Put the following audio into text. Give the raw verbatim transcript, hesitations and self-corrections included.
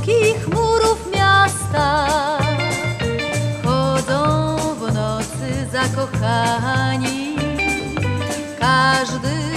wysokich murów miasta chodzą w nocy zakochani. Każdy